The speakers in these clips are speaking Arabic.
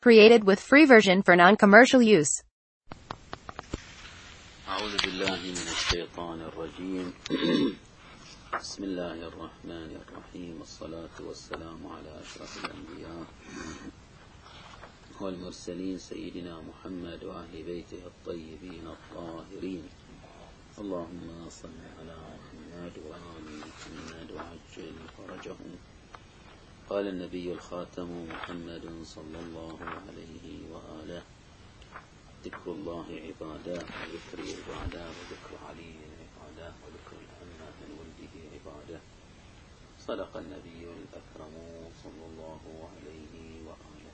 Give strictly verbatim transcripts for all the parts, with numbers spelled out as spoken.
Created with free version for non-commercial use. أعوذ بالله من الشيطان الرجيم. بسم الله الرحمن الرحيم، والصلاة والسلام على أشرف الأنبياء والمرسلين سيدنا محمد وأهل بيته الطيبين الطاهرين. اللهم صل على محمد وآل محمد وعجل فرجهم. قال النبي الخاتم محمد صلى الله عليه وآله: ذكر الله عبادة، وذكر عبادة، وذكر علي عبادة، وذكر الأمة من ولده عبادة. صدق النبي الأكرم صلى الله عليه وآله.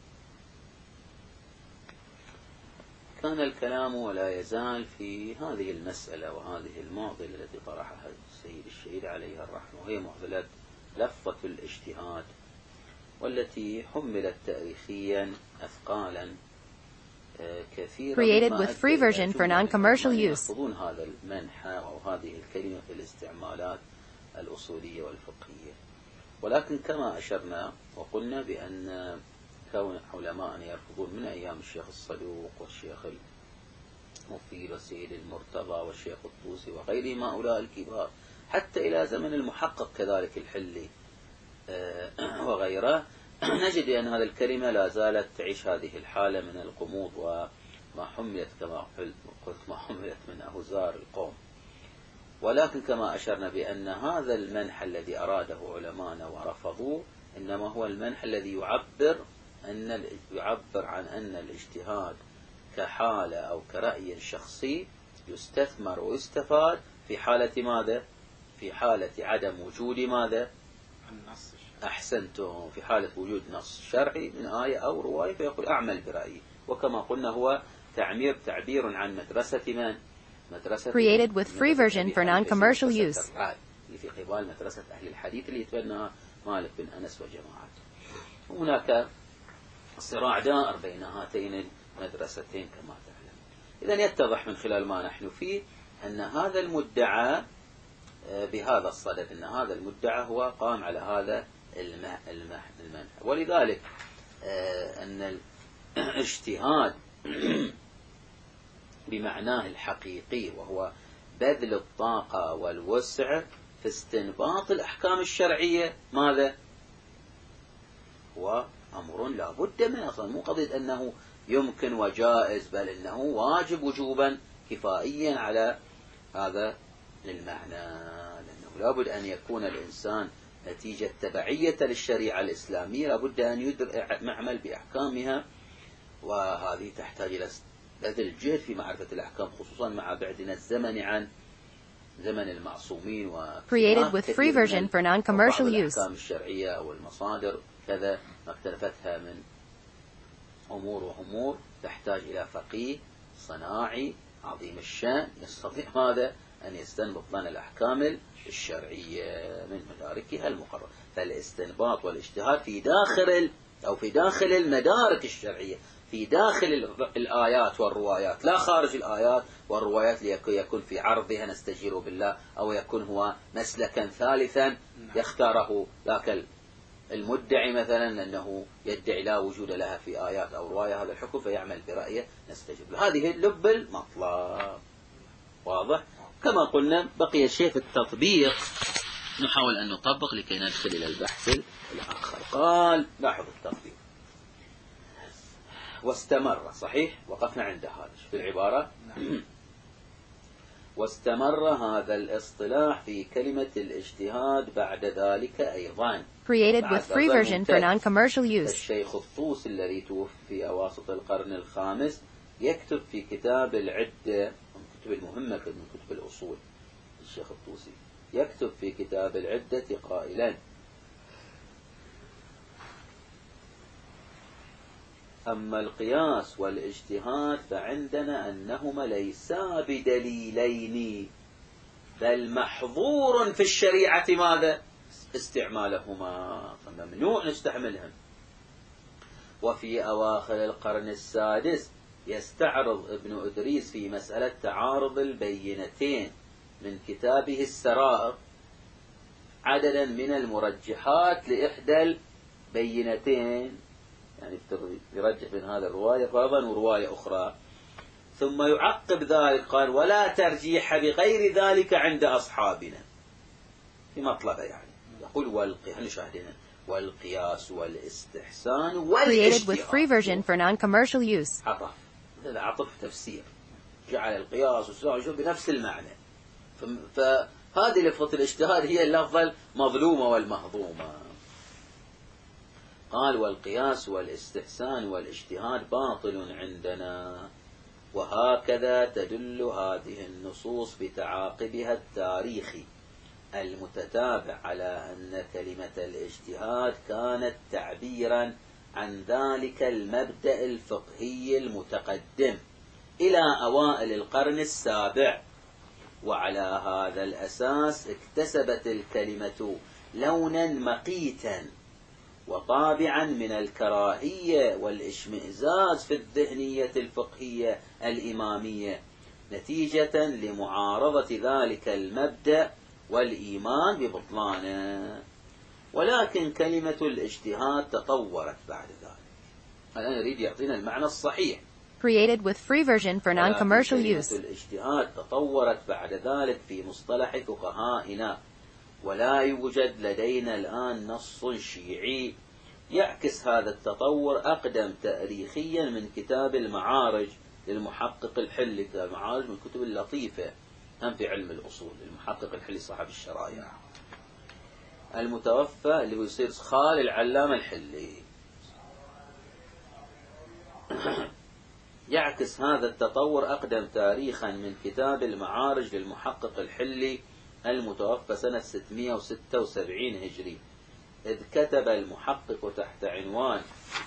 كان الكلام ولا يزال في هذه المسألة وهذه المعضلة التي طرحها السيد الشهيد عليها الرحمة، وهي معضلة لفظة الاجتهاد، والتي حملت تاريخيا أثقالا كثيرا. Created with free version for non-commercial use. يأخذون هذا المنحى أو هذه الكلمة في الاستعمالات الأصولية والفقهية. ولكن كما أشرنا وقلنا بأن كون علماء يرفضون من أيام الشيخ الصدوق والشيخ المفيد والسيد المرتضى والشيخ الطوسي وغيرهم هؤلاء الكبار، حتى إلى زمن المحقق كذلك الحلي وغيره، نجد أن هذه الكلمة لا زالت تعيش هذه الحالة من الغموض وما حملت كما قلت ما حملت من أوزار القوم. ولكن كما أشرنا بأن هذا المنح الذي أراده علماءنا ورفضوه إنما هو المنح الذي يعبر أن يعبر عن أن الاجتهاد كحالة أو كرأي شخصي يستثمر ويستفاد في حالة ماذا؟ في حالة عدم وجود ماذا؟ النص. أحسنتم، في حالة وجود نص شرعي من آية أو رواية فيقول أعمل برأيي. وكما قلنا هو تعمير تعبير عن مدرسة من؟ مدرسة Created with free version for non-commercial use. اللي في قبال مدرسة أهل الحديث اللي يتبنى مالك بن أنس وجماعته. هناك صراع دائر بين هاتين المدرستين كما تعلم. إذن يتضح من خلال ما نحن فيه أن هذا المدعى بهذا الصدد، أن هذا المدعى هو قام على هذا المنح. ولذلك أن الاجتهاد بمعناه الحقيقي وهو بذل الطاقة والوسع في استنباط الأحكام الشرعية ماذا؟ هو أمر لا بد منه، أصلا مو قضية أنه يمكن وجائز، بل أنه واجب وجوبا كفائيا على هذا المعنى، لأنه لا بد أن يكون الإنسان نتيجة تبعية للشريعة الإسلامية، لا بد أن يدرك معمل بأحكامها، وهذه تحتاج إلى بذل الجهد في معرفة الأحكام، خصوصا مع بعدنا الزمن عن زمن المعصومين Created with free version for non-commercial use. الأحكام الشرعية والمصادر كذا ما اختلفتها من أمور وأمور تحتاج إلى فقيه صناعي عظيم الشأن يستطيع هذا أن يستنبط لنا الأحكام الشرعية من مداركها المقررة. فالاستنباط والاجتهاد في داخل أو في داخل المدارك الشرعية، في داخل الآيات والروايات، لا خارج الآيات والروايات ليكون في عرضها نستجير بالله، أو يكون هو مسلكا ثالثا يختاره ذاك المدعي مثلا لأنه يدعي لا وجود لها في آيات أو رواية هذا الحكم فيعمل برأيه نستجيب له. هذه لب المطلب. واضح؟ كما قلنا بقي الشيء في التطبيق، نحاول أن نطبق لكي ندخل إلى البحث الآخر. قال لاحظ التطبيق: واستمر، صحيح وقفنا عند هذا في العبارة. واستمر هذا الاصطلاح في كلمة الاجتهاد بعد ذلك أيضا. Created with free version for non-commercial use. الشيخ الطوسي الذي توفي في أواسط القرن الخامس يكتب في كتاب العدة، من الكتب المهمة من كتب الأصول، الشيخ الطوسي يكتب في كتاب العدة قائلا: أما القياس والاجتهاد فعندنا أنهما ليسا بدليلين، بل محظور في الشريعة ماذا؟ استعمالهما، فممنوع نستعملهم. وفي أواخر القرن السادس يستعرض ابن إدريس في مسألة تعارض البينتين من كتابه السرائر عددا من المرجحات لإحدى البينتين يعني يرجح بين هذا الرواية فرضا ورواية أخرى. ثم يعقب ذلك قال ولا ترجيح بغير ذلك عند أصحابنا في مطلبة، يعني يقول والقياس والقياس والاستحسان والاجتهاد. عطف، هذا عطف تفسير، جعل القياس والاستحسان بنفس المعنى. فهذه لفظة الاجتهاد هي اللفظة المظلومة والمهضومة. قال والقياس والاستحسان والاجتهاد باطل عندنا، وهكذا تدل هذه النصوص بتعاقبها التاريخي المتتابع على أن كلمة الاجتهاد كانت تعبيرا عن ذلك المبدأ الفقهي المتقدم إلى أوائل القرن السابع. وعلى هذا الأساس اكتسبت الكلمة لونا مقيتا وطابعا من الكراهية والاشمئزاز في الذهنية الفقهية الإمامية، نتيجة لمعارضة ذلك المبدأ والإيمان ببطلانه. ولكن كلمة الاجتهاد تطورت بعد ذلك. الآن يريد يعطينا المعنى الصحيح. Created with free version for non-commercial use. كلمة الاجتهاد تطورت بعد ذلك في مصطلح فقهائنا، ولا يوجد لدينا الآن نص شيعي يعكس هذا التطور أقدم تاريخيا من كتاب المعارج للمحقق الحلي. كتاب المعارج من الكتب اللطيفة هم في علم الأصول، المحقق الحلي صاحب الشرايع المتوفى اللي هو يصير خال العلامة الحلي. يعكس هذا التطور أقدم تاريخا من كتاب المعارج للمحقق الحلي المتوفى سنة ستمائة وستة وسبعين هجري، إذ كتب المحقق تحت عنوان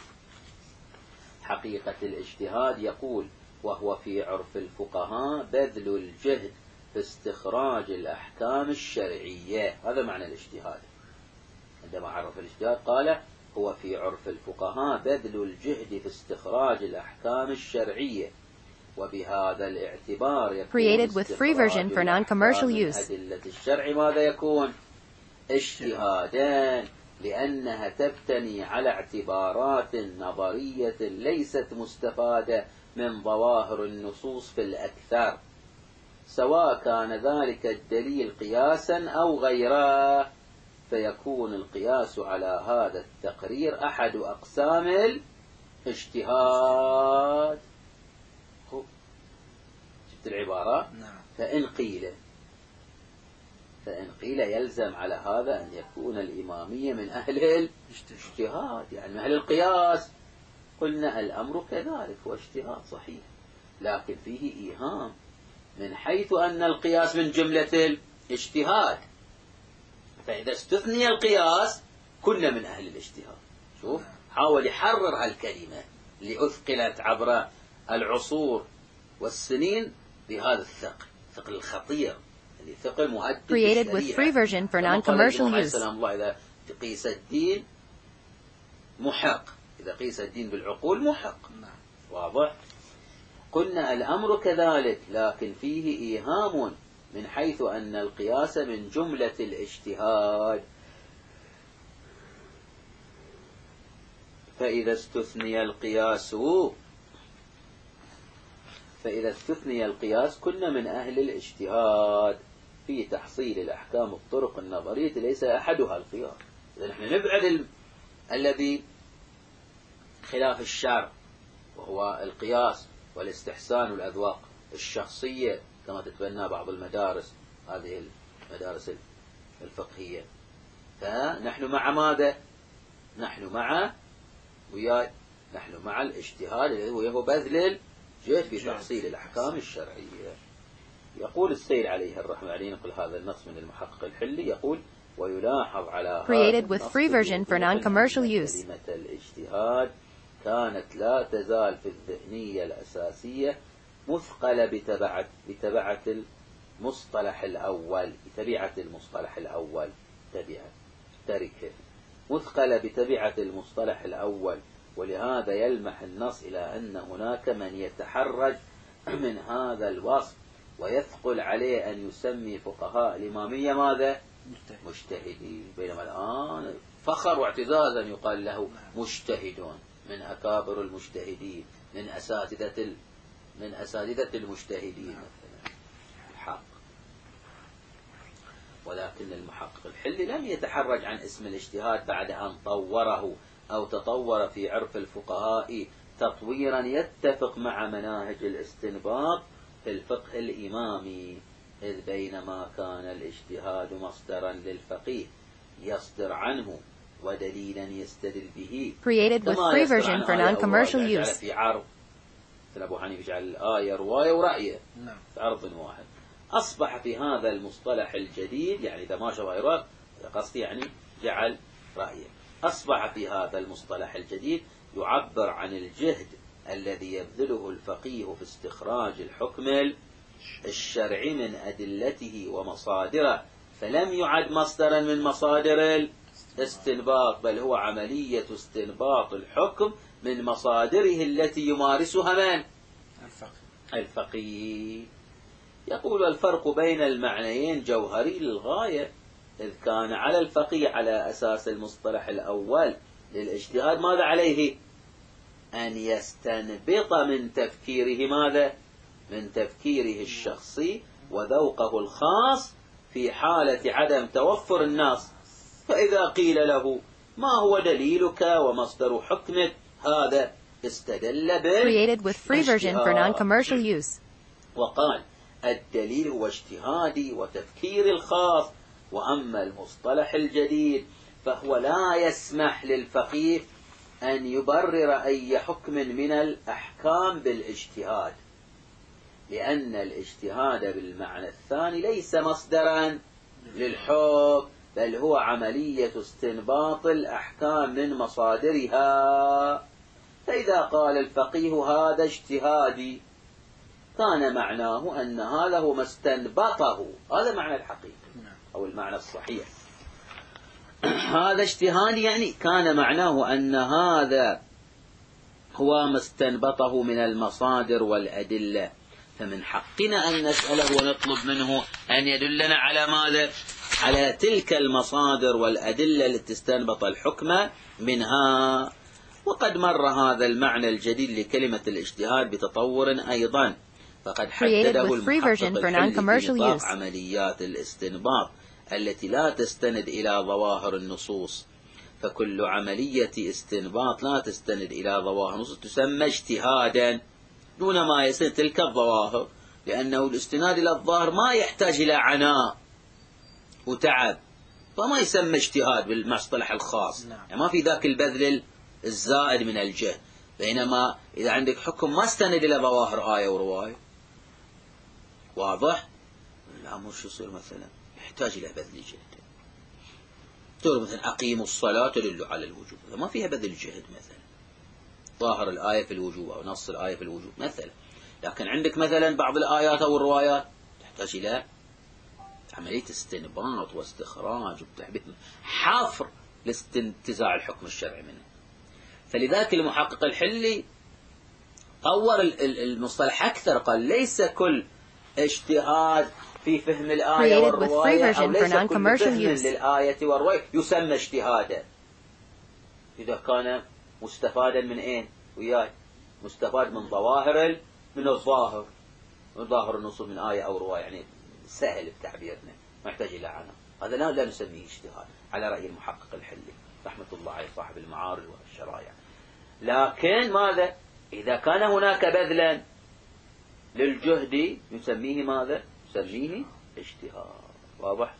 حقيقة الاجتهاد يقول: وهو في عرف الفقهاء بذل الجهد في استخراج الأحكام الشرعية. هذا معنى الاجتهاد. عندما عرف الاجتهاد قال: هو في عرف الفقهاء بذل الجهد في استخراج الأحكام الشرعية. وبهذا الاعتبار يكون Created with free version for non-commercial use. أدلة الشرع ماذا يكون؟ اجتهادان، لأنها تبتني على اعتبارات نظرية ليست مستفادة من ظواهر النصوص في الأكثر، سواء كان ذلك الدليل قياسا أو غيره. فيكون القياس على هذا التقرير أحد أقسام الاجتهاد. شفت العبارة؟ نعم. فإن قيل فإن قيل يلزم على هذا أن يكون الإمامية من أهل الاجتهاد، يعني من أهل القياس. قلنا الأمر كذلك، هو اجتهاد صحيح، لكن فيه إيهام من حيث أن القياس من جملة الاجتهاد، فإذا استثني القياس كنا من أهل الاجتهاد. شوف، حاول يحرر هالكلمة اللي أثقلت عبر العصور والسنين بهذا الثقل، ثقل الخطير اللي ثقل مؤدب. Created with free version for non-commercial use. سلام الله، إذا قيس الدين محق، إذا قيس الدين بالعقول محق. واضح؟ قلنا الأمر كذلك، لكن فيه إيهام من حيث أن القياس من جملة الاجتهاد. فإذا استثني القياس فإذا استثني القياس كنا من أهل الاجتهاد في تحصيل الأحكام الطرق النظرية ليس أحدها القياس. إذا نحن نبعد ال... الذي خلاف الشرع، وهو القياس والاستحسان والأذواق الشخصية كما تتبنى بعض المدارس، هذه المدارس الفقهية. فنحن مع ماذا؟ نحن مع وياي نحن مع الاجتهاد الذي هو بذل الجهد في تحصيل الأحكام الشرعية. يقول السيد عليه الرحمة عليه، نقل هذا النص من المحقق الحلي، يقول: ويلاحظ على Created with free version for non-commercial use. كلمة الاجتهاد كانت لا تزال في الذهنية الأساسية مثقلة بتبعة بتبعة المصطلح الأول بتبعة المصطلح الأول تبعة تركه مثقلة بتبعة المصطلح الأول. ولهذا يلمح النص إلى أن هناك من يتحرج من هذا الوصف ويثقل عليه أن يسمي فقهاء الإمامية ماذا؟ مجتهدين، بينما الآن فخر واعتزازا يقال له مجتهدون من أكابر المجتهدين، من أساتذة ال... من أساتذة المجتهدين مثلا الحق. ولكن المحقق الحلي لم يتحرج عن اسم الاجتهاد بعد أن طوره أو تطور في عرف الفقهاء تطويرا يتفق مع مناهج الاستنباط في الفقه الإمامي، إذ بينما كان الاجتهاد مصدرا للفقيه يصدر عنه ودليلا يستدل به Created with free version for non-commercial use. في عرض مثل أبو حنيفة يجعل الآية رواية ورأيه في عرض واحد. أصبح في هذا المصطلح الجديد، يعني إذا ما شبه رأي قصدي يعني جعل رأيه، أصبح في هذا المصطلح الجديد يعبر عن الجهد الذي يبذله الفقيه في استخراج الحكم الشرعي من أدلته ومصادره، فلم يعد مصدرا من مصادر الاستنباط، بل هو عملية استنباط الحكم من مصادره التي يمارسها من؟ الفقيه. يقول الفرق بين المعنيين جوهري للغاية، إذ كان على الفقيه على أساس المصطلح الأول للاجتهاد ماذا عليه؟ أن يستنبط من تفكيره ماذا؟ من تفكيره الشخصي وذوقه الخاص في حالة عدم توفر النص. فإذا قيل له ما هو دليلك ومصدر حكمك، هذا استدل Created with free version for non-commercial use. وقال الدليل هو اجتهادي وتفكير الخاص. وأما المصطلح الجديد فهو لا يسمح للفقيه أن يبرر أي حكم من الأحكام بالاجتهاد، لأن الاجتهاد بالمعنى الثاني ليس مصدرا للحكم، بل هو عملية استنباط الأحكام من مصادرها. فإذا قال الفقيه هذا اجتهادي كان معناه أن هذا هو ما استنبطه، هذا معنى الحقيقي أو المعنى الصحيح. هذا اجتهادي يعني كان معناه أن هذا هو ما استنبطه من المصادر والأدلة، فمن حقنا أن نسأله ونطلب منه أن يدلنا على ماذا؟ على تلك المصادر والأدلة التي استنبط الحكم منها. وقد مر هذا المعنى الجديد لكلمة الاجتهاد بتطور أيضا، فقد حدده المحقق الحلي في نطاق عمليات الاستنباط التي لا تستند إلى ظواهر النصوص. فكل عملية استنباط لا تستند إلى ظواهر النصوص تسمى اجتهادا دون ما يستند تلك الظواهر، لأنه الاستناد إلى الظاهر ما يحتاج إلى عناء وتعب، فما يسمى اجتهاد بالمصطلح الخاص، يعني ما في ذاك البذل الزائد من الجهد. بينما إذا عندك حكم ما استند إلى ظواهر آية ورواية واضح، لا مش يصير مثلا يحتاج إلى بذل جهد. تقول مثلا أقيموا الصلاة تدل على الوجوب، ما فيها بذل جهد مثلا، ظاهر الآية في الوجوب أو نص الآية في الوجوب مثلا. لكن عندك مثلا بعض الآيات أو الروايات تحتاج إلى عملية استنباط واستخراج وتحبيب حفر لاستنتزاع الحكم الشرعي منه. فلذلك المحقق الحلي طور المصطلح أكثر، قال ليس كل اجتهاد في فهم الآية والرواية أو ليس كل فهم للآية والرواية يسمى اجتهادا، إذا كان مستفادا من أين وياي؟ مستفاد من ظواهر من الظاهر من ظاهر النصوص من آية أو رواية، يعني سهل بتعبيرنا ما يحتاج إلى عناء. هذا لا لا نسميه اجتهاد على رأي المحقق الحلي رحمة الله عليه صاحب المعارج والشرائع. لكن ماذا إذا كان هناك بذلا للجهد نسميه ماذا؟ نسميه اجتهاد. واضح؟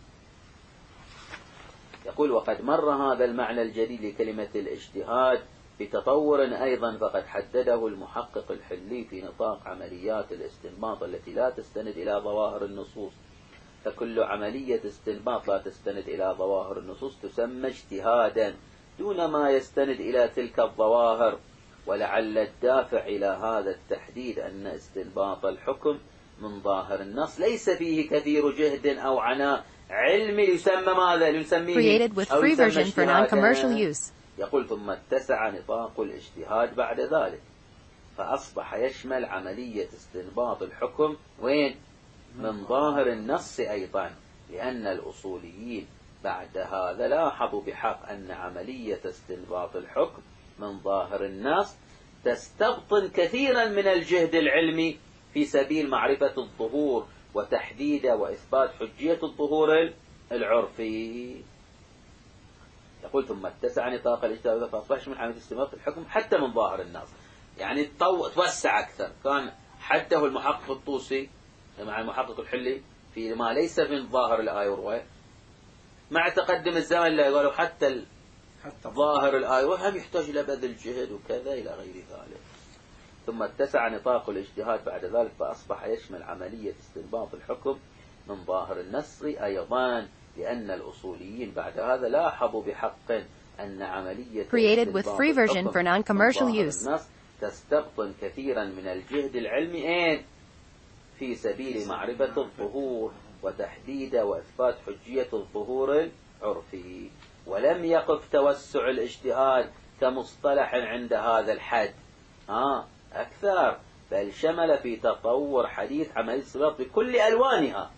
يقول وقد مر هذا المعنى الجديد لكلمة الاجتهاد بتطور أيضا، فقد حدده المحقق الحلي في نطاق عمليات الاستنباط التي لا تستند إلى ظواهر النصوص. فكل عملية استنباط لا تستند إلى ظواهر النصوص تسمى اجتهادا دون ما يستند إلى تلك الظواهر. ولعل الدافع إلى هذا التحديد أن استنباط الحكم من ظاهر النص ليس فيه كثير جهد أو عناء علمي يسمى ماذا؟ يسميه Created with free version for non-commercial use. يقول ثم اتسع نطاق الاجتهاد بعد ذلك، فأصبح يشمل عملية استنباط الحكم وين؟ من ظاهر النص أيضا، لأن الأصوليين بعد هذا لاحظوا بحق أن عملية استنباط الحكم من ظاهر النص تستبطن كثيرا من الجهد العلمي في سبيل معرفة الظهور وتحديد وإثبات حجية الظهور العرفي. يقول ثم اتسع نطاق الاجتهاد فأصبحش من عملية استنباط الحكم حتى من ظاهر النص، يعني توسع أكثر. كان حده المحقق الطوسي مع المحقق الحلي في ما ليس من ظاهر الآية والرواية، مع تقدم الزمن لا يقولوا حتى ظاهر الآية وهم يحتاج إلى بذل جهد وكذا إلى غير ذلك. ثم اتسع نطاق الاجتهاد بعد ذلك فأصبح يشمل عملية استنباط الحكم من ظاهر النص أيضا، لأن الأصوليين بعد هذا لاحظوا بحق أن عملية Created with free version for non-commercial use. النص تستبطن كثيرا من الجهد العلمي إيه؟ في سبيل معرفة الظهور وتحديد وإثبات حجية الظهور العرفي، ولم يقف توسع الاجتهاد كمصطلح عند هذا الحد آه أكثر، بل شمل في تطور حديث عملية الاستنباط بكل ألوانها،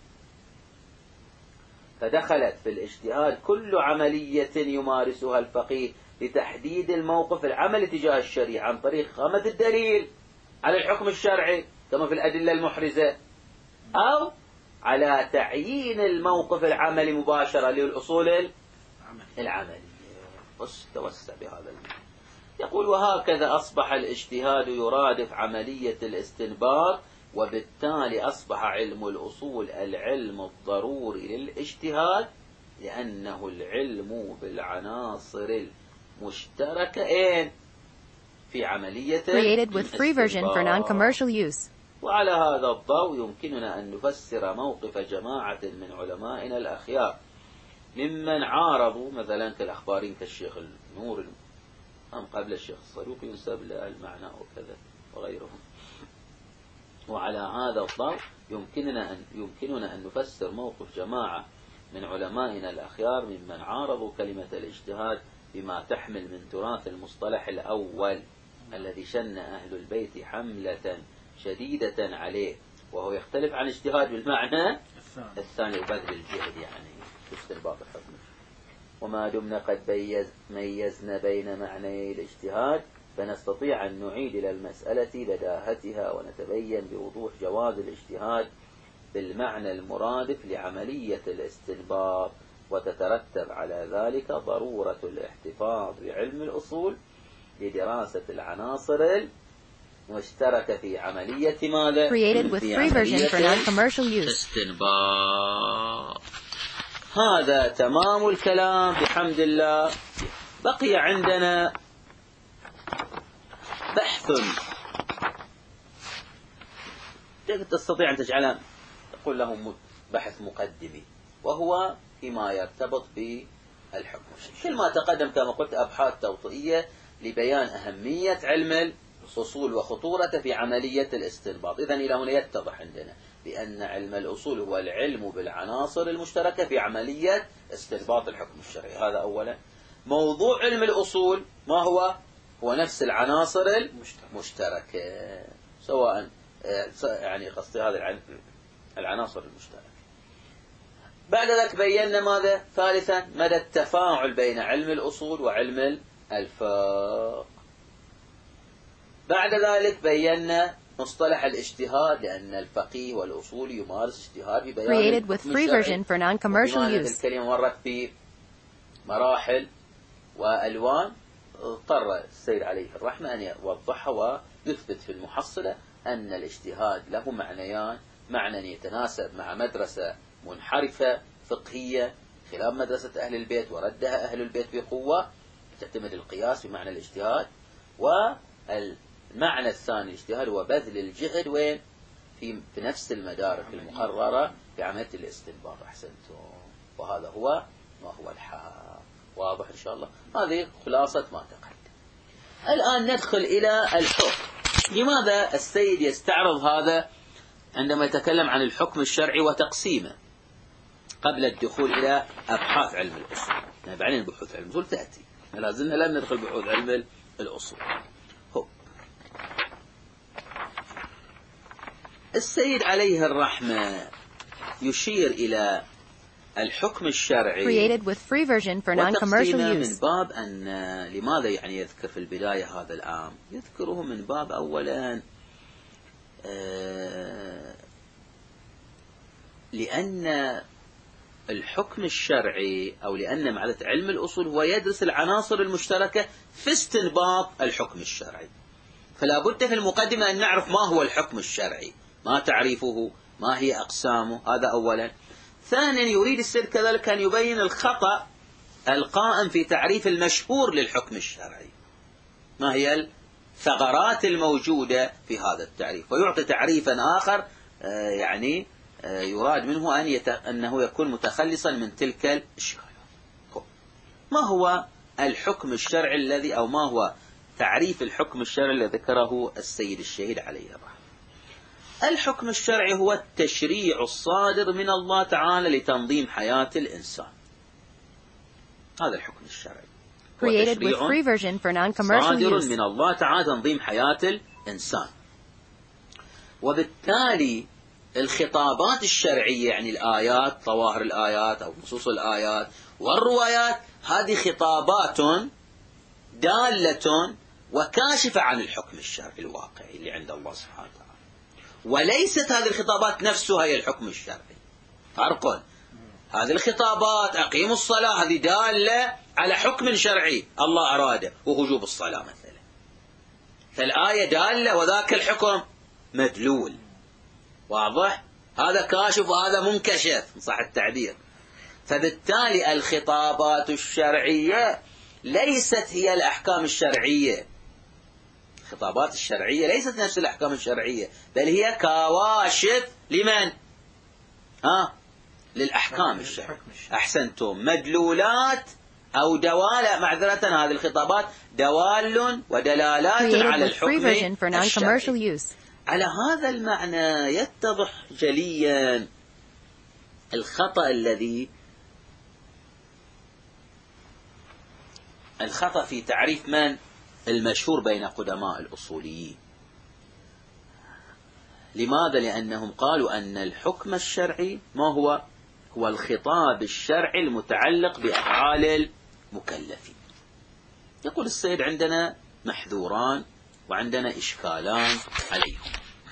فدخلت في الاجتهاد كل عملية يمارسها الفقيه لتحديد الموقف العملي تجاه الشريعة عن طريق إقامة الدليل على الحكم الشرعي كما في الأدلة المحرزة، أو على تعيين الموقف العملي مباشرة للأصول العملية. بس توسع بهذا المعنى. يقول وهكذا أصبح الاجتهاد يرادف عملية الاستنباط، وبالتالي أصبح علم الأصول العلم الضروري للاجتهاد، لأنه العلم بالعناصر المشتركة في عملية Created with free version for non-commercial use. وعلى هذا الضوء يمكننا أن نفسر موقف جماعة من علمائنا الأخيار ممن عارضوا مثلا كالأخبارين كالشيخ النور أم قبل الشيخ الصدوق ينسب له المعنى وكذا وغيرهم. وعلى هذا الضوء يمكننا أن يمكننا أن نفسر موقف جماعة من علمائنا الأخيار ممن عارضوا كلمة الاجتهاد بما تحمل من تراث المصطلح الأول الذي شن أهل البيت حملة شديدة عليه، وهو يختلف عن اجتهاد بالمعنى الثاني وبذل الجهد يعني في استنباط الحكم. وما دمنا قد ميزنا بين معنى الاجتهاد فنستطيع أن نعيد إلى المسألة بداهتها ونتبين بوضوح جواز الاجتهاد بالمعنى المرادف لعملية الاستنباط، وتترتب على ذلك ضرورة الاحتفاظ بعلم الأصول لدراسة العناصر المشتركة في عملية ماذا؟ Created with free version for non-commercial use. استنباط. هذا تمام الكلام بحمد الله. بقي عندنا بحث تستطيع أن تجعله تقول له بحث مقدمي، وهو فيما يرتبط بالحكم. كل ما تقدم كما قلت أبحاث توطئية لبيان أهمية علم الأصول وخطورته في عملية الاستنباط. إذن إلى هنا يتضح عندنا بأن علم الأصول هو العلم بالعناصر المشتركة في عملية استنباط الحكم الشرعي. هذا أولا. موضوع علم الأصول ما هو؟ هو نفس العناصر المشتركة، سواء يعني قصدي هذا العناصر المشتركة. بعد ذلك بينا ماذا؟ ثالثا مدى التفاعل بين علم الأصول وعلم الفقه. بعد ذلك بينا مصطلح الاجتهاد، لأن الفقيه والأصول يمارس اجتهاد ببيان Created with free version for non-commercial use. الكلمة مرت بمراحل وألوان، اضطر السيد عليه الرحمة أن يوضحها ويثبت في المحصلة أن الاجتهاد له معنيان: معنى يتناسب مع مدرسة منحرفة فقهية خلاف مدرسة أهل البيت وردها أهل البيت بقوة تعتمد القياس بمعنى الاجتهاد، والمعنى الثاني الاجتهاد هو بذل الجهد وين في في نفس المدارك المقررة في عملية الاستنباط. أحسنتم. وهذا هو ما هو الحق. واضح إن شاء الله. هذه خلاصة ما تقدم. الآن ندخل إلى الحكم. لماذا السيد يستعرض هذا عندما يتكلم عن الحكم الشرعي وتقسيمه قبل الدخول إلى أبحاث علم الأصول؟ يعني بعدين بحوث علم الأصول تأتي، لازلنا لم ندخل بحوث علم الأصول. هو السيد عليه الرحمة يشير إلى الحكم الشرعي Created with free version for non-commercial وتقسيمه من use. باب أن لماذا يعني يذكر في البداية هذا العام؟ يذكره من باب أولا آه لأن الحكم الشرعي أو لأن معرفة علم الأصول هو يدرس العناصر المشتركة في استنباط الحكم الشرعي. فلا بد في المقدمة أن نعرف ما هو الحكم الشرعي، ما تعريفه، ما هي أقسامه، هذا أولا. ثانيا يريد السيد كذلك أن يبين الخطأ القائم في تعريف المشهور للحكم الشرعي، ما هي الثغرات الموجودة في هذا التعريف، ويعطي تعريفا آخر يعني يراد منه أن يت... أنه يكون متخلصا من تلك الإشكالات. ما هو الحكم الشرعي الذي أو ما هو تعريف الحكم الشرعي الذي ذكره السيد الشهيد عليه الرحمة؟ الحكم الشرعي هو التشريع الصادر من الله تعالى لتنظيم حياة الإنسان. هذا الحكم الشرعي Created with free version for non-commercial صادر use. من الله تعالى تنظيم حياة الإنسان. وبالتالي الخطابات الشرعية يعني الآيات، ظواهر الآيات أو نصوص الآيات والروايات، هذه خطابات دالة وكاشفة عن الحكم الشرعي الواقعي اللي عند الله سبحانه وتعالى، وليست هذه الخطابات نفسها هي الحكم الشرعي. فرق. هذه الخطابات أقيموا الصلاة هذه دالة على حكم شرعي الله أراده ووجوب الصلاة مثلا، فالآية دالة وذاك الحكم مدلول. واضح؟ هذا كاشف وهذا منكشف إن صح التعبير. فبالتالي الخطابات الشرعية ليست هي الأحكام الشرعية. الخطابات الشرعية ليست نفس الأحكام الشرعية، بل هي كواشف لمن؟ ها؟ للأحكام الشرعية. أحسنتم. مدلولات أو دوالة، معذرة هذه الخطابات دوال ودلالات على الحكم الشرعي. على هذا المعنى يتضح جليا الخطأ الذي الخطأ في تعريف من؟ المشهور بين قدماء الأصوليين. لماذا؟ لأنهم قالوا أن الحكم الشرعي ما هو؟ هو الخطاب الشرعي المتعلق بأفعال المكلفين. يقول السيد عندنا محذوران وعندنا إشكالان عليهم.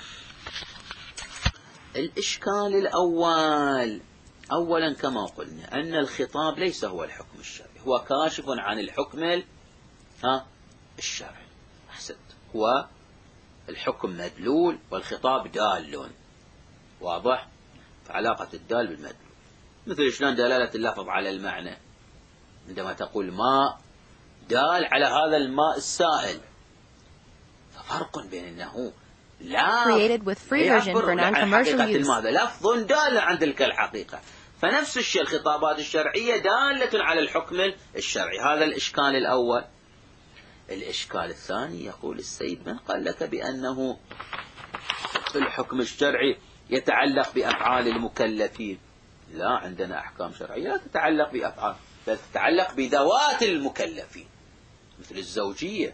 الإشكال الأول، أولا كما قلنا أن الخطاب ليس هو الحكم الشرعي، هو كاشف عن الحكم ها الشرعي. أحسنت. هو الحكم مدلول والخطاب دال. واضح؟ فعلاقة الدال بالمدلول مثل شلون دلالة اللفظ على المعنى، عندما تقول ماء دال على هذا الماء السائل، ففرق بين أنه لا Created with free version for non-commercial use. الماء لفظ دال عن تلك الحقيقة. فنفس الشيء الخطابات الشرعية دالة على الحكم الشرعي. هذا الإشكال الأول. الإشكال الثاني يقول السيد من قال لك بأنه الحكم الشرعي يتعلق بأفعال المكلفين؟ لا، عندنا أحكام شرعية لا تتعلق بأفعال، بل تتعلق بذوات المكلفين مثل الزوجية.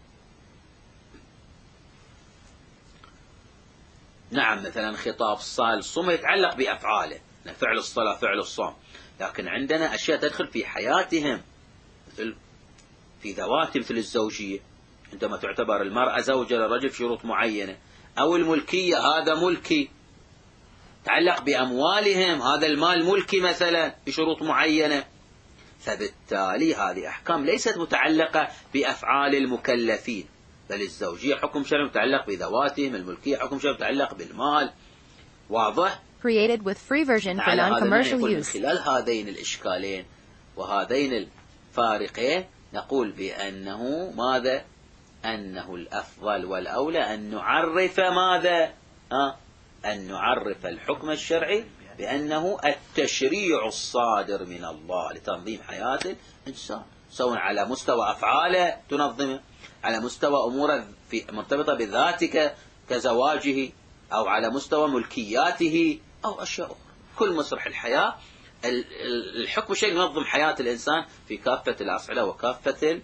نعم، مثلا خطاب الصائل الصوم يتعلق بأفعاله، فعل الصلاة فعل الصوم، لكن عندنا أشياء تدخل في حياتهم مثل في ذوات مثل الزوجية، عندما تعتبر المرأة زوجة للرجل شروط معينة، أو الملكية هذا ملكي تعلق بأموالهم، هذا المال ملكي مثلا بشروط معينة. فبالتالي هذه أحكام ليست متعلقة بأفعال المكلفين، بل الزوجية حكم شرعي متعلق بذواتهم، الملكية حكم شرعي متعلق بالمال. واضح؟ Created with free version for non-commercial use. من خلال هذين الإشكالين وهذين الفارقين نقول بأنه ماذا؟ أنه الأفضل والأولى أن نعرف ماذا؟ أه؟ أن نعرف الحكم الشرعي بأنه التشريع الصادر من الله لتنظيم حياة الإنسان، سواء على مستوى أفعاله تنظمه، على مستوى أمور مرتبطة بذاتك كزواجه، أو على مستوى ملكياته أو أشياء أخرى. كل مسرح الحياة الحكم الشرعي ينظم حياة الإنسان في كافة الأصعدة وكافة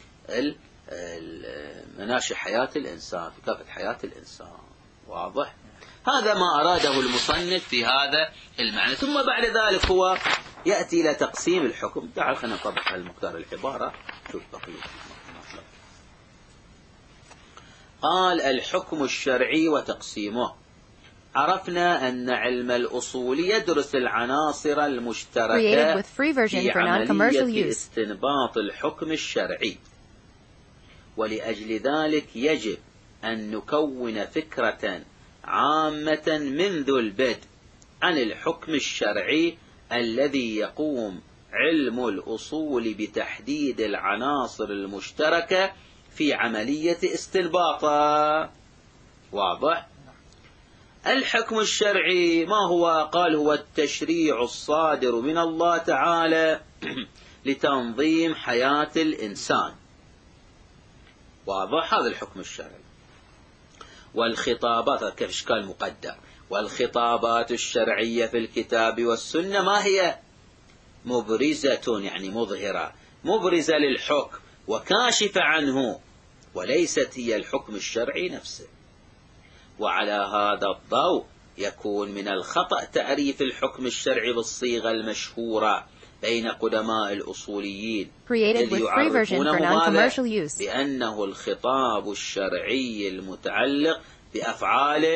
مناشئ حياة الإنسان، في كافة حياة الإنسان. واضح؟ هذا ما أراده المصنف في هذا المعنى. ثم بعد ذلك هو يأتي إلى تقسيم الحكم. تعال خلينا نطبق على المقدار العبارة. شوف بقية. قال الحكم الشرعي وتقسيمه. عرفنا أن علم الأصول يدرس العناصر المشتركة في عملية استنباط الحكم الشرعي، ولأجل ذلك يجب أن نكون فكرة عامة منذ البدء عن الحكم الشرعي الذي يقوم علم الأصول بتحديد العناصر المشتركة في عملية استنباطها. واضح؟ الحكم الشرعي ما هو؟ قال هو التشريع الصادر من الله تعالى لتنظيم حياة الإنسان. واضح؟ هذا الحكم الشرعي. والخطابات كيف اشكال مقدر. والخطابات الشرعية في الكتاب والسنة ما هي؟ مبرزة، يعني مظهرة، مبرزة للحكم وكاشفة عنه، وليست هي الحكم الشرعي نفسه. وعلى هذا الضوء يكون من الخطأ تعريف الحكم الشرعي بالصيغة المشهورة بين قدماء الأصوليين الذي يعرفونه بأنه الخطاب الشرعي المتعلق بأفعال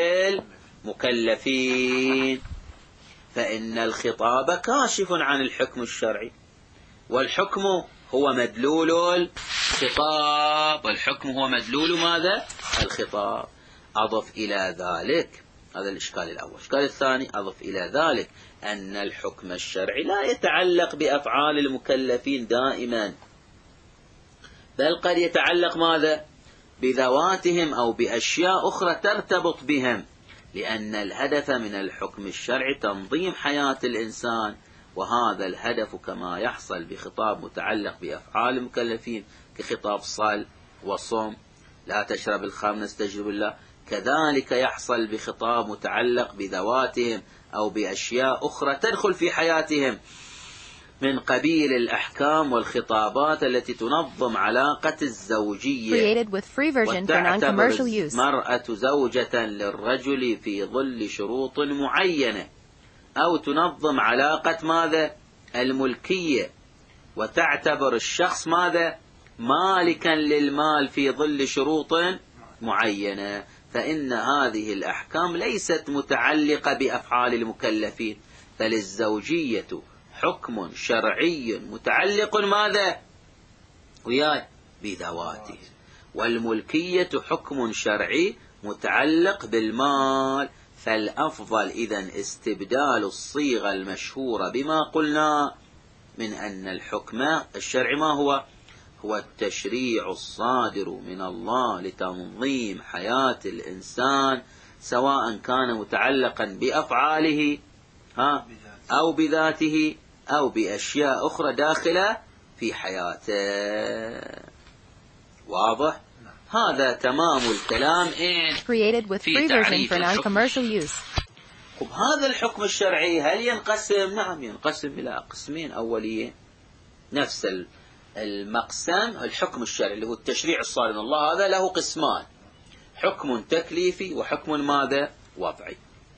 المكلفين، فإن الخطاب كاشف عن الحكم الشرعي، والحكم هو مدلول الخطاب، والحكم هو مدلول ماذا؟ الخطاب. أضف إلى ذلك، هذا الإشكال الأول. الإشكال الثاني أضف إلى ذلك أن الحكم الشرعي لا يتعلق بأفعال المكلفين دائما، بل قد يتعلق ماذا؟ بذواتهم أو بأشياء أخرى ترتبط بهم، لأن الهدف من الحكم الشرعي تنظيم حياة الإنسان، وهذا الهدف كما يحصل بخطاب متعلق بأفعال المكلفين كخطاب صل وصم، لا تشرب الخمر نستجيب الله، كذلك يحصل بخطاب متعلق بذواتهم أو بأشياء أخرى تدخل في حياتهم من قبيل الأحكام والخطابات التي تنظم علاقة الزوجية. وتعتبر المرأة زوجة للرجل في ظل شروط معينة، أو تنظم علاقة ماذا؟ الملكية، وتعتبر الشخص ماذا؟ مالكا للمال في ظل شروط معينة. فإن هذه الأحكام ليست متعلقة بأفعال المكلفين، فللزوجية حكم شرعي متعلق ماذا؟ وياي بذواته، والملكية حكم شرعي متعلق بالمال. فالأفضل إذن استبدال الصيغة المشهورة بما قلنا من أن الحكم الشرعي ما هو؟ هو التشريع الصادر من الله لتنظيم حياة الإنسان، سواء كان متعلقا بأفعاله ها أو بذاته أو بأشياء أخرى داخلة في حياته. واضح؟ هذا تمام الكلام إن في تعريف الحكم. طب هذا الحكم الشرعي هل ينقسم؟ نعم ينقسم إلى قسمين أوليين. نفس المقسم الحكم الشرعي اللي هو التشريع الصادر من الله، هذا له قسمان: حكم تكليفي وحكم ماذا؟ وضعي.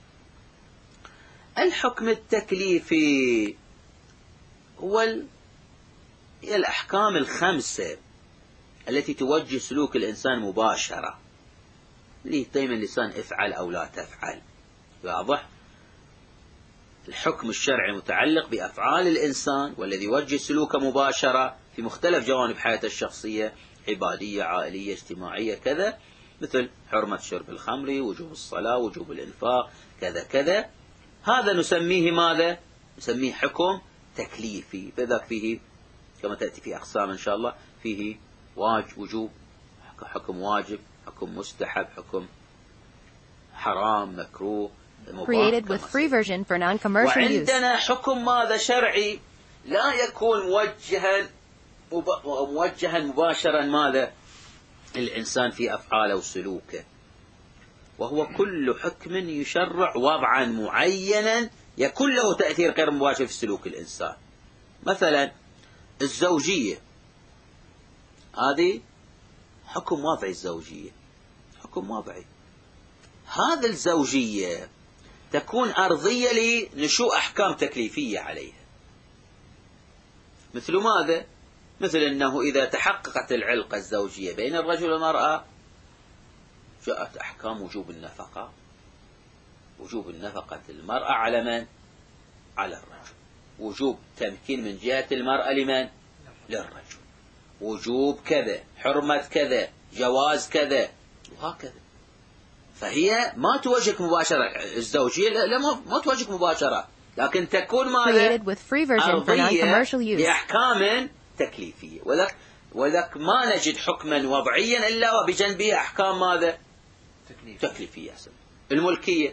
الحكم التكليفي هو الأحكام الخمسة التي توجه سلوك الإنسان مباشرة، اللي دائما الإنسان افعل أو لا تفعل. واضح؟ الحكم الشرعي متعلق بأفعال الإنسان والذي يوجه سلوكه مباشرة في مختلف جوانب حياته الشخصية، عبادية، عائلية، اجتماعية، كذا، مثل حرمة شرب الخمر، وجوب الصلاة، وجوب الإنفاق، كذا كذا. هذا نسميه ماذا؟ نسميه حكم تكليفي. فذاك فيه كما تأتي في أقسام إن شاء الله، فيه واجب وجوب، حكم واجب، حكم مستحب، حكم حرام، مكروه، Created with free version for non-commercial use. وعندنا حكم ماذا؟ شرعي، لا يكون موجها موجها مباشرا ماذا؟ الإنسان في أفعاله وسلوكه، وهو كل حكم يشرع وضعا معينا يكون له تأثير غير مباشر في سلوك الإنسان. مثلا الزوجية، هذه حكم وضعي. الزوجية حكم وضعي، هذا الزوجية تكون أرضية لنشوء أحكام تكليفية عليها. مثل ماذا؟ مثل أنه إذا تحققت العلاقة الزوجية بين الرجل والمرأة جاءت أحكام وجوب النفقة، وجوب النفقة المرأة على من؟ على الرجل. وجوب تمكين من جهة المرأة لمن؟ للرجل. وجوب كذا، حرمة كذا، جواز كذا، وهكذا. فهي ما توجهك مباشرة الزوجية، لا, لا ما توجهك مباشرة، لكن تكون ماذا؟ أرضية لأحكام تكليفية. وذلك, وذلك ما نجد حكما وضعيا إلا وبجنبه أحكام ماذا؟ تكليفية, تكليفية. الملكية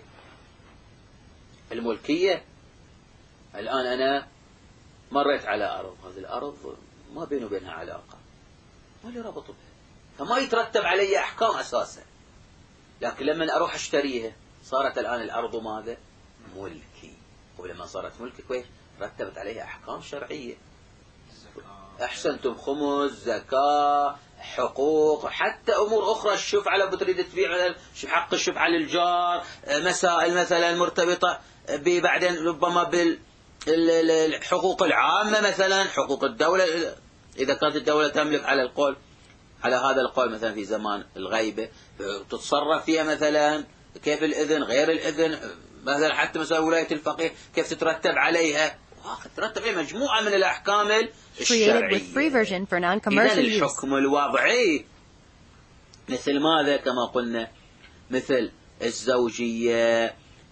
الملكية الآن أنا مريت على أرض، هذه الأرض ما بينه وبينها علاقة، ما لي ربط بها، فما يترتب علي أحكام أساسا. لكن لما أروح أشتريها صارت الآن الأرض ماذا؟ ملكي. ولما صارت ملكي كويس رتبت عليها أحكام شرعية. أحسنتم، خمس، زكاة، حقوق، حتى أمور أخرى، الشفعة لو بتريد تبيع حق الشفعة للجار، مسائل مثلا مرتبطة بعدين ربما بالحقوق العامة، مثلا حقوق الدولة إذا كانت الدولة تملك على القول على هذا القول مثلا في زمان الغيبة تتصرف فيها، مثلا كيف الإذن غير الإذن، مثلا حتى مسائل ولاية الفقيه كيف تترتب عليها، تترتب عليها مجموعة من الأحكام الشرعية. إذن الحكم الوضعي مثل ماذا؟ كما قلنا مثل الزوجية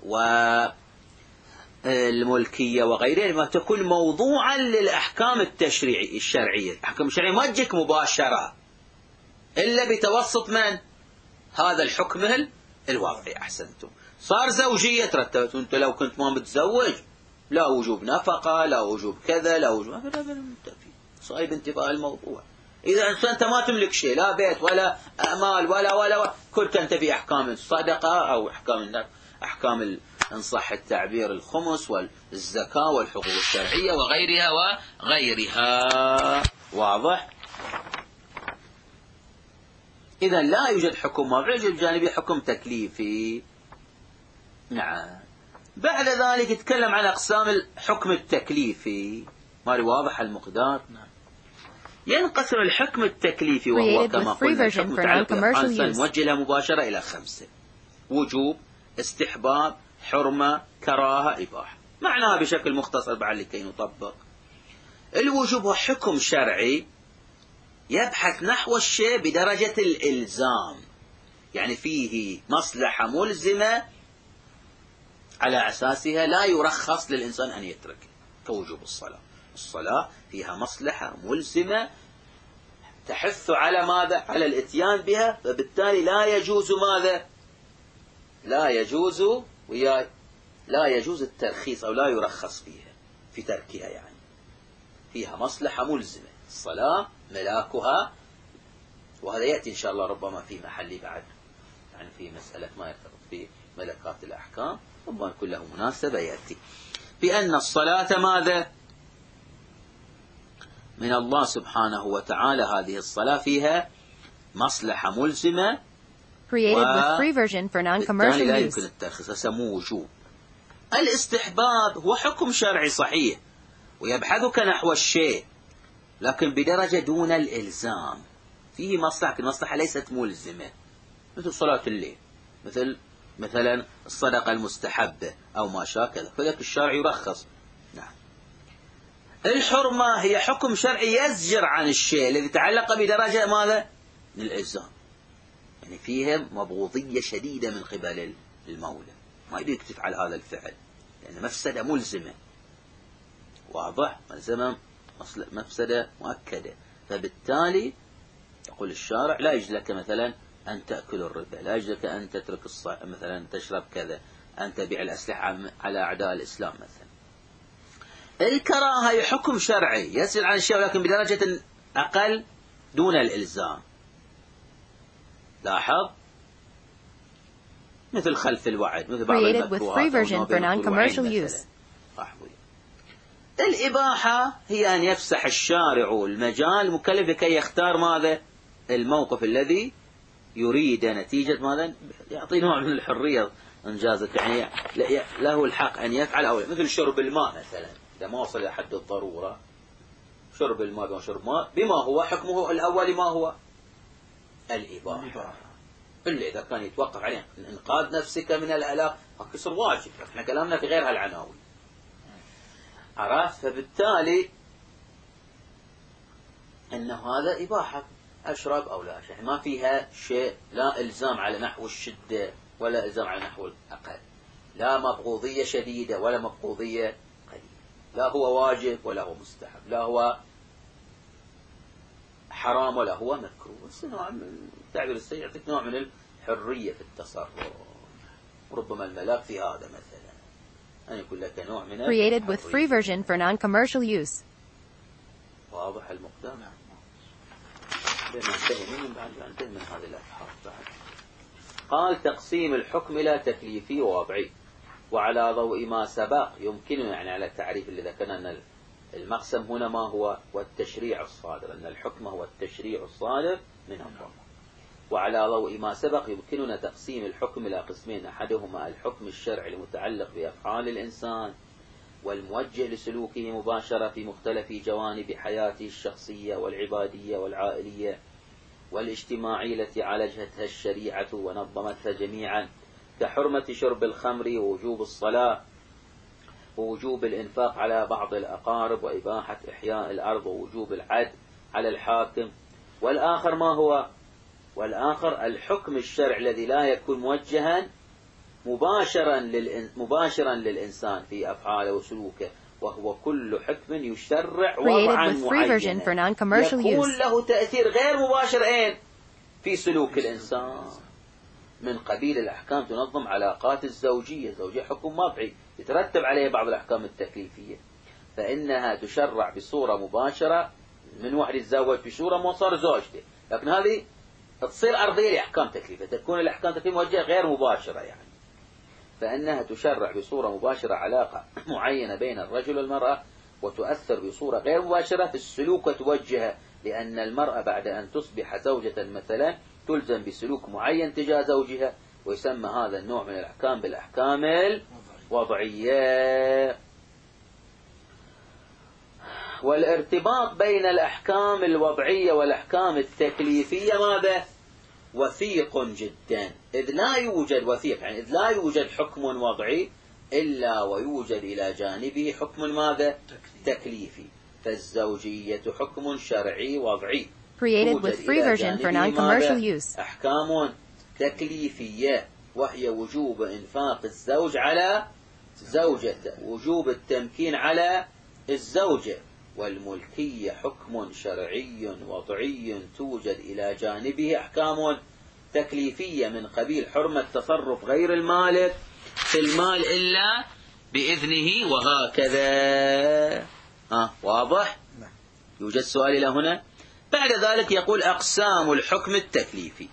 والملكية وغيرها، ما تكون موضوعا للأحكام التشريعية الشرعية. الأحكام الشرعية ما تجيك مباشرة إلا بتوسط من؟ هذا الحكم الوضعي. أحسنتم. صار زوجية ترتبت، وانت لو كنت ما متزوج لا وجوب نفقة، لا وجوب كذا، لا وجوب صايب انتباه الموضوع. إذا أنت ما تملك شيء، لا بيت ولا أمال ولا ولا, ولا كنت أنت في أحكام الصدقة أو أحكام النفق، أحكام إن صح التعبير الخمس والزكاة والحقوق الشرعية وغيرها وغيرها. واضح؟ إذا لا يوجد حكم وضعي، يوجد جانبي حكم تكليفي. نعم. بعد ذلك يتكلم عن أقسام الحكم التكليفي. ما واضح المقدار؟ نعم. ينقسم الحكم التكليفي وهو كما قلنا الحكم متعلق بالأحكام موجه له مباشرة إلى خمسة: وجوب، استحباب، حرمة، كراهة، إباحة. معناها بشكل مختصر بعد لكي نطبق. الوجوب هو حكم شرعي يبحث نحو الشيء بدرجة الإلزام، يعني فيه مصلحة ملزمة على أساسها لا يرخص للإنسان أن يتركه، كوجوب الصلاة. الصلاة فيها مصلحة ملزمة تحث على ماذا؟ على الاتيان بها، فبالتالي لا يجوز ماذا؟ لا يجوز ويا لا يجوز الترخيص أو لا يرخص فيها في تركها، يعني فيها مصلحة ملزمة. الصلاة ملاكها، وهذا يأتي إن شاء الله ربما في محل بعد، يعني في مسألة ما يرتبط في ملكات الأحكام ربما يكون له مناسبة يأتي، بأن الصلاة ماذا؟ من الله سبحانه وتعالى. هذه الصلاة فيها مصلحة ملزمة وبالتالي لا يمكن الترخيص، فسموه وجوب. الاستحباب هو حكم شرعي صحيح ويبحثك نحو الشيء لكن بدرجة دون الإلزام، فيه مصلحة، المصلحة ليست ملزمة، مثل صلاة الليل، مثل مثلا الصدقة المستحبة أو ما شاكل، فذلك الشرع يرخص. نعم. الحرمة هي حكم شرعي يزجر عن الشيء الذي تعلق بدرجة ماذا؟ من الإلزام، يعني فيها مبغوضية شديدة من قبل المولى، ما يريد تفعل هذا الفعل لأن مفسدة ملزمة. واضح؟ ملزمة مفسدة مؤكدة، فبالتالي يقول الشارع لا يجوز لك مثلا أن تأكل الربا، لا يجوز لك أن تترك الص... مثلا تشرب كذا، أن تبيع الأسلحة على أعداء الإسلام مثلا. الكراهة هي حكم شرعي يسأل عن الشيء لكن بدرجة أقل دون الإلزام. لاحظ، مثل خلف الوعد، مثل بعض المكروهات. الإباحة هي أن يفسح الشارع المجال مكلف لكي يختار ماذا؟ الموقف الذي يريد نتيجة ماذا؟ يعطي نوع من الحرية انجازت، يعني له الحق أن يفعل، أو مثل شرب الماء مثلا، إذا ما وصل إلى حد الضرورة، شرب الماء بما شرب ماء بما هو حكمه الأول ما هو الإباحة، إلا إذا كان يتوقف عليه إنقاذ نفسك من الهلاك يصير واجب. احنا كلامنا في غير هالعناوين، عرفت؟ فبالتالي أن هذا إباحة، أشرب أو لا أشرب، ما فيها شيء، لا إلزام على نحو الشدة ولا إلزام على نحو الأقل، لا مبغوضية شديدة ولا مبغوضية قليلة، لا هو واجب ولا هو مستحب، لا هو حرام ولا هو مكروه. بس نوع من التعبير السيء يعطيك نوع من الحرية في التصرف. وربما الملاك في هذا مثلا أن يكون لك نوع من Created with free version for non-commercial use. واضح المقدار؟ ننتهي من بعد ننتهي من هذه الأبحاث بعد. قال تقسيم الحكم إلى تكليفي ووضعي، وعلى ضوء ما سبق يمكننا، يعني على التعريف اللي ذكرنا أن المقسم هنا ما هو؟ والتشريع الصادر، أن الحكم هو التشريع الصادر من الله. وعلى ضوء ما سبق يمكننا تقسيم الحكم إلى قسمين، أحدهما الحكم الشرعي المتعلق بأفعال الإنسان والموجه لسلوكه مباشرة في مختلف جوانب حياته الشخصية والعبادية والعائلية والاجتماعية التي عالجتها الشريعة ونظمتها جميعا، كحرمة شرب الخمر ووجوب الصلاة ووجوب الإنفاق على بعض الأقارب وإباحة إحياء الأرض ووجوب العدل على الحاكم. والآخر ما هو؟ والآخر الحكم الشرعي الذي لا يكون موجها مباشرا للإن... مباشرا للإنسان في أفعاله وسلوكه، وهو كل حكم يشرع وضعا معينا يكون له تأثير غير مباشر أين؟ في سلوك الإنسان، من قبيل الأحكام تنظم علاقات الزوجية. الزوجية حكم وضعي يترتب عليه بعض الأحكام التكليفية، فإنها تشرع بصورة مباشرة، من واحد يتزوج بصورة ما صار زوجته، لكن هذه تصير أرضية لأحكام تكليفية، تكون الأحكام التكليفية موجهة غير مباشرة، يعني فإنها تشرع بصورة مباشرة علاقة معينة بين الرجل والمرأة، وتؤثر بصورة غير مباشرة في السلوك وتوجهه، لأن المرأة بعد أن تصبح زوجة مثلا تلزم بسلوك معين تجاه زوجها، ويسمى هذا النوع من الأحكام بالأحكام الوضعية. والارتباط بين الأحكام الوضعية والأحكام التكليفية ماذا؟ وثيق جدا، إذ لا يوجد وثيق، يعني إذ لا يوجد حكم وضعي إلا ويوجد إلى جانبه حكم ماذا؟ تكليفي. فالزوجية حكم شرعي وضعي، Created with free version for non-commercial use. أحكام تكليفية، وهي وجوب إنفاق الزوج على زوجته، وجوب التمكين على الزوجة. والملكية حكم شرعي وضعي توجد إلى جانبه أحكام تكليفية، من قبيل حرمة تصرف غير المالك في المال إلا بإذنه، وهكذا. آه واضح؟ يوجد سؤال إلى هنا. بعد ذلك يقول أقسام الحكم التكليفي.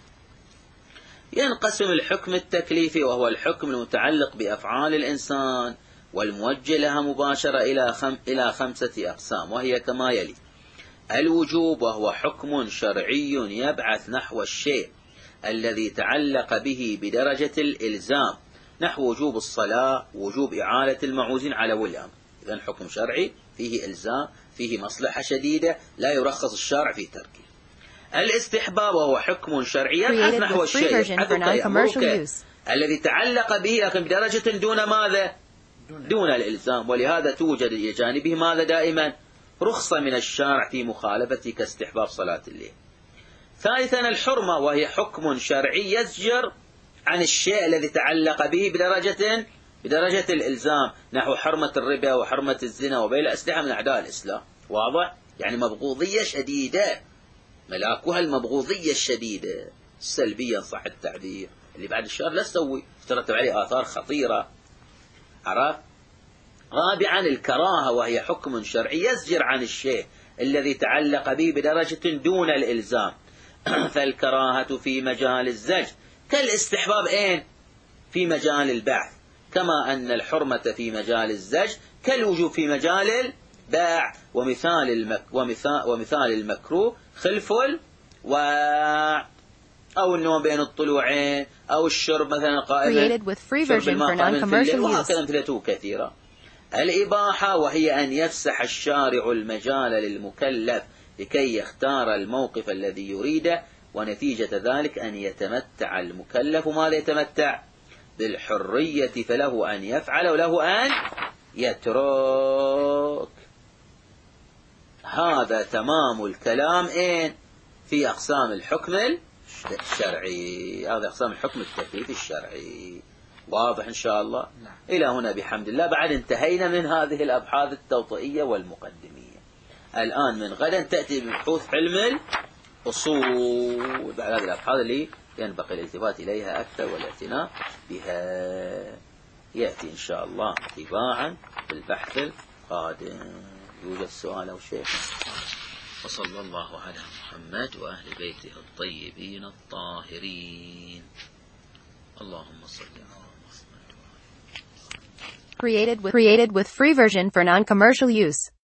ينقسم الحكم التكليفي وهو الحكم المتعلق بأفعال الإنسان والموجه لها مباشرة إلى خم... إلى خمسة أقسام، وهي كما يلي: الوجوب، وهو حكم شرعي يبعث نحو الشيء الذي تعلق به بدرجة الإلزام، نحو وجوب الصلاة، وجوب إعالة المعوزين على ولي الأمر. إذن حكم شرعي فيه إلزام، فيه مصلحة شديدة لا يرخص الشارع في تركه. الاستحباب، وهو حكم شرعي يبعث نحو الشيء الذي تعلق به لكن بدرجة دون ماذا؟ دون الإلزام، ولهذا توجد إلى جانبه ماذا دائما؟ رخصة من الشارع في مخالفته، كاستحباب صلاة الليل. ثالثا الحرمة، وهي حكم شرعي يزجر عن الشيء الذي تعلق به بدرجة بدرجة الإلزام، نحو حرمة الربا وحرمة الزنا وبيع الأسلحة من أعداء الإسلام. واضح؟ يعني مبغوضية شديدة، ملاكها المبغوضية الشديدة السلبية صح التعبير، اللي بعد الشر لا تسوي، ترتب عليه آثار خطيرة. عرفت؟ رابعا الكراهة، وهي حكم شرعي يزجر عن الشيء الذي تعلق به بدرجة دون الإلزام، فالكراهة في مجال الزجر كالاستحباب أين؟ في مجال البعث، كما أن الحرمة في مجال الزجر كالوجوب في مجال الباع. ومثال المك ومثال ومثال المكروه خلف الواع. أو النوم بين الطلوعين، أو الشرب مثلا قائما، Created with free version for non-commercial use. وهكذا أمثلته كثيرة. الإباحة وهي أن يفسح الشارع المجال للمكلف لكي يختار الموقف الذي يريده، ونتيجة ذلك أن يتمتع المكلف. ماذا يتمتع؟ بالحرية، فله أن يفعل وله أن يترك. هذا تمام الكلام إن في أقسام الحكم الشرعي. هذا أقسام الحكم التكليفي الشرعي. واضح إن شاء الله؟ إلى هنا بحمد الله بعد انتهينا من هذه الأبحاث التوطئية والمقدمية. الآن من غدا تأتي ببحوث علم الأصول، بعد هذه الأبحاث اللي ينبغي الالتفات إليها أكثر والاعتناء بها. يأتي إن شاء الله تباعا بالبحث القادم. يوجد سؤال أو شيء؟ وصلى الله على محمد وأهل بيته الطيبين الطاهرين. اللهم صل على محمد. Created with, created with free version for non-commercial use.